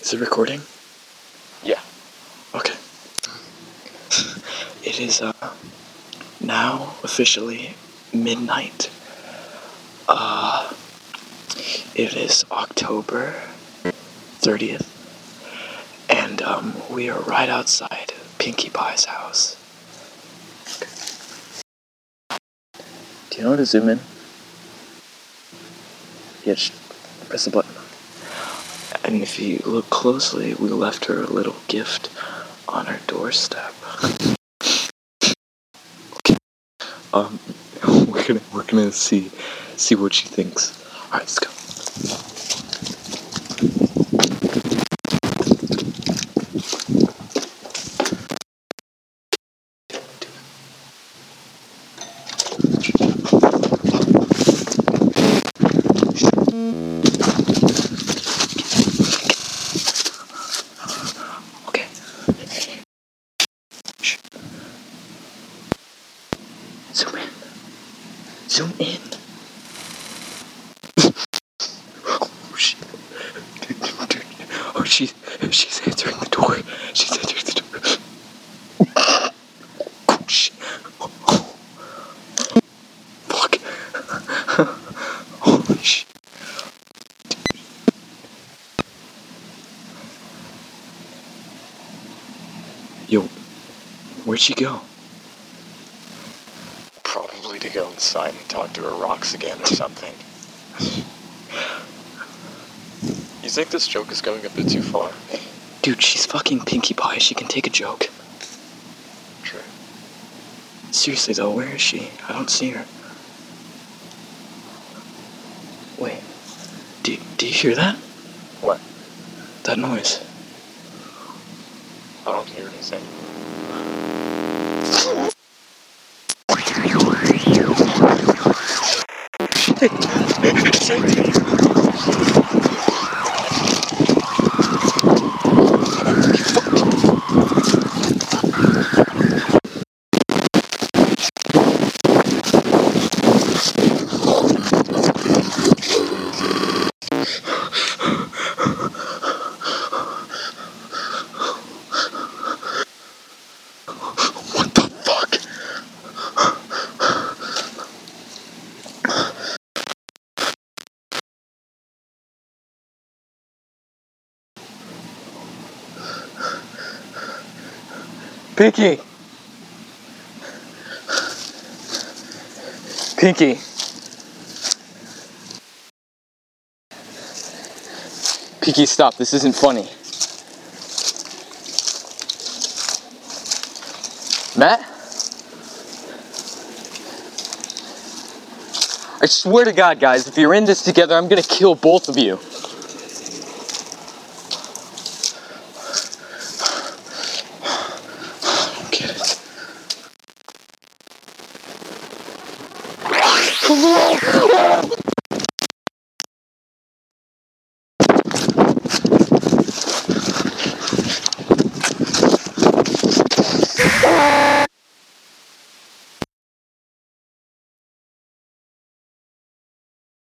Is it recording? Yeah. Okay. It is now officially midnight. It is October 30th, and we are right outside Pinkie Pie's house. Do you know how to zoom in? Yeah, just press the button. And if you look closely, we left her a little gift on her doorstep. Okay. We're gonna see what she thinks. All right, let's go. Okay. Shh. Zoom in. Zoom in. Oh shit. Dude. Oh, she's answering the door. She's answering the door. Oh shit. Oh. Fuck. Holy shit. Yo, where'd she go? Probably to go inside and talk to her rocks again or something. You think this joke is going a bit too far? Dude, she's fucking Pinkie Pie. She can take a joke. True. Seriously though, where is she? I don't see her. Wait. Do you hear that? What? That noise. I don't hear anything. What the fuck? Pinkie! Pinkie! Pinkie, stop. This isn't funny. Matt? I swear to God, guys, if you're in this together, I'm gonna kill both of you.